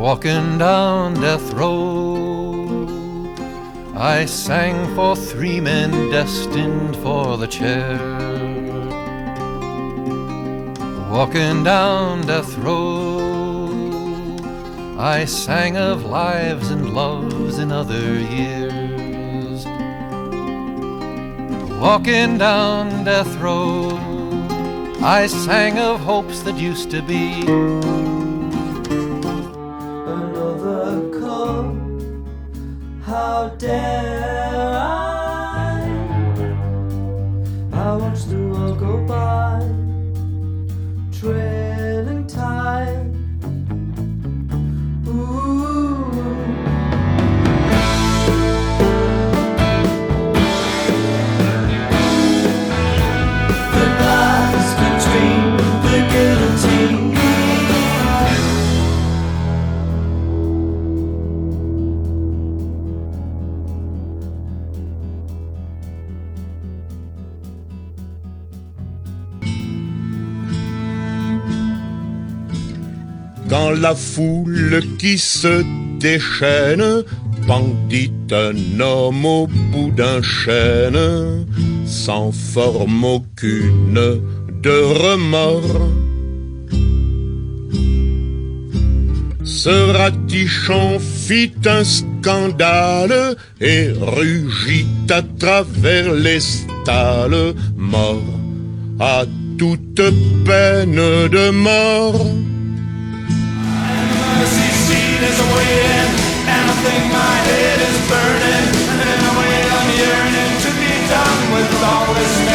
Walking down death row, I sang for 3 men destined for the chair. Walking down death row, I sang of lives and loves in other years. Walking down death row, I sang of hopes that used to be. Another call, how dare I watch the world go by, trailing tide. The glass between the guillotine. Quand la foule qui se déchaîne pendit un homme au bout d'un chêne, sans forme aucune de remords. Ce ratichon fit un scandale et rugit à travers les stalles, mort à toute peine de mort. Is a way in, and I think my head is burning, and in a way I'm yearning to be done with all this